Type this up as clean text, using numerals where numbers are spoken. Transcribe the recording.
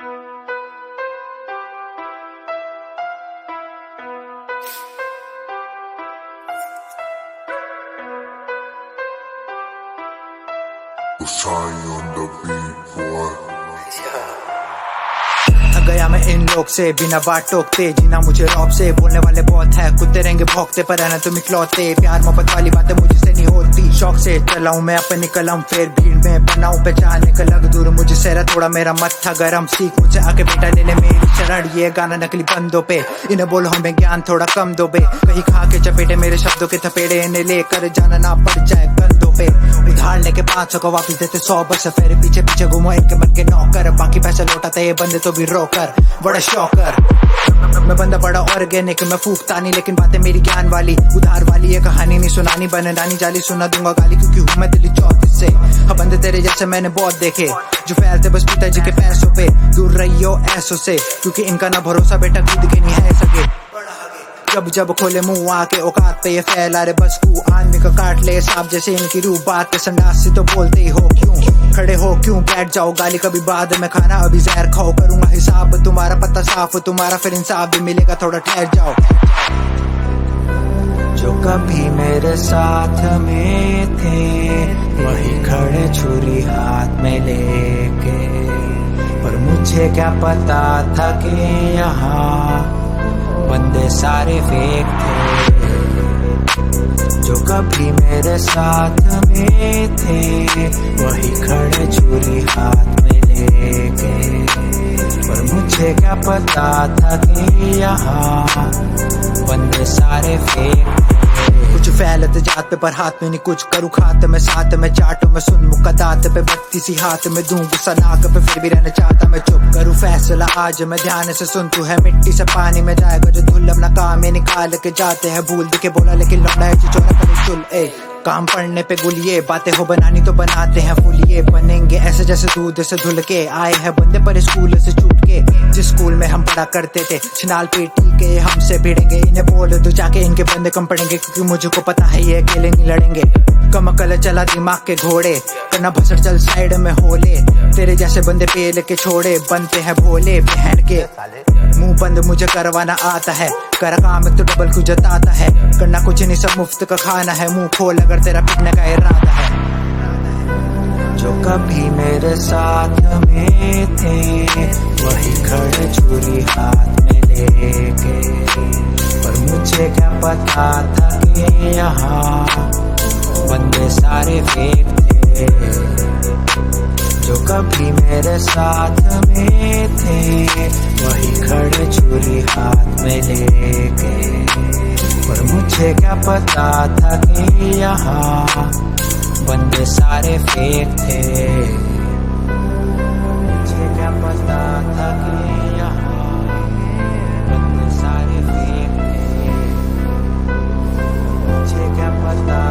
गया मैं इन लोग से बिना बात टोकते, जीना मुझे रौब से, बोलने वाले बहुत है, कुत्ते रहेंगे भौंकते, पर रहना तुम इकलौते। प्यार मोहब्बत वाली बातें मुझसे नहीं होती, शौक से चला हूँ मैं अपन निकला हूँ, फिर भीड़ में बनाऊं पहचान, निकल लग दूर मुझे सहरा, थोड़ा मेरा मत्था गरम, सीख मुझे आके बेटा ले ले मेरी शरण। ये गाना नकली बंदों पे, इन्हें बोलो हमें ज्ञान थोड़ा कम दो बे, कहीं खा के चपेटे मेरे शब्दों के थपेड़े, इन्हें लेकर जाना ना पड़ जाए कंधों पे। उधार लेके 500 को वापिस देते 100, बस फेरे पीछे पीछे घूमो इनके मन के नौकर, बाकी पैसे लौटाते ये बंदे तो भी रोकर, बड़ा शौकर। मैं बंदा बड़ा ऑर्गेनिक, मैं फूकता नहीं लेकिन बातें मेरी ज्ञान वाली, उधार वाली ये कहानी नहीं सुनानी, बननानी जाली सुना दूंगा गाली, क्योंकि हूँ मैं दिल्ली 34 से। हाँ बंदे तेरे जैसे मैंने बहुत देखे, जो फैलते बस पिताजी के पैसों पे, दूर रहियो ऐसों से, क्योंकि इनका ना भरोसा बेटा खुद के नहीं है सके। जब जब खोले मुंह आके औकात पे ये फैला रे बस कू, आदमी का काट ले सांप जैसे इनकी रूह, बात के संडास से तो बोलते ही हो क्यों, खड़े हो क्यों, बैठ जाओ गाली कभी बाद में खाना, अभी जहर खाओ करूंगा हिसाब तुम्हारा, पता साफ तुम्हारा फिर इंसाफ भी मिलेगा, थोड़ा ठहर जाओ। जो कभी मेरे साथ में थे वही खड़े छुरी हाथ में लेके, पर मुझे क्या पता था कि यहाँ बंदे सारे फेक थे। जो कभी मेरे साथ में थे वही खड़े छुरी हाथ में लेके, पर मुझे क्या पता था कि यहाँ बंदे सारे फेक थे। कुछ फैलत जात पे पर हाथ में नहीं कुछ करूँ, खाते में साथ में चाटो में सुन मुक्का दांत पे, बत्ती सी हाथ में दूं गुस्सा नाक पे, फिर भी रहना चाहता मैं चुप करूँ, फैसला आज मैं ध्यान से सुन, तू है मिट्टी से पानी में जाएगा जो धुल, अपना काम है निकाल के जाते हैं भूल दिखे बोला, लेकिन लौटा है चिचोरा करे चुल। काम पढ़ने पे गुलिये, बातें हो बनानी तो बनाते हैं फुलिये, बनेंगे ऐसे जैसे दूध से धुल के, आए हैं बंदे पर स्कूल से छूट के, जिस स्कूल में हम पढ़ा करते थे, छिनाल पेटी के हमसे भिड़ेंगे, इन्हें बोल दो जाके इनके बंदे कम पड़ेंगे, क्योंकि मुझको पता है ये अकेले नहीं लड़ेंगे। कम अकल चला दिमाग के घोड़े, करना भसड़ चल साइड में होले, तेरे जैसे बंदे पेल के छोड़े, बनते हैं भोले बहन के, मुंह बंद मुझे करवाना आता है, कर काम तो डबल क्यों जताता है, करना कुछ नहीं सब मुफ्त का खाना है, मुंह खोल अगर तेरा पिटने का इरादा है। जो कभी मेरे साथ में थे वही खड़े छुरी हाथ में लेके, पर मुझे क्या पता था कि यहाँ बंदे सारे फेक थे। जो कभी मेरे साथ में थे वही खड़े छुरी हाथ में लेके, पर मुझे क्या पता था कि यहाँ बंदे सारे फेक थे। मुझे क्या पता था कि यहाँ बंदे सारे फेक थे। मुझे क्या पता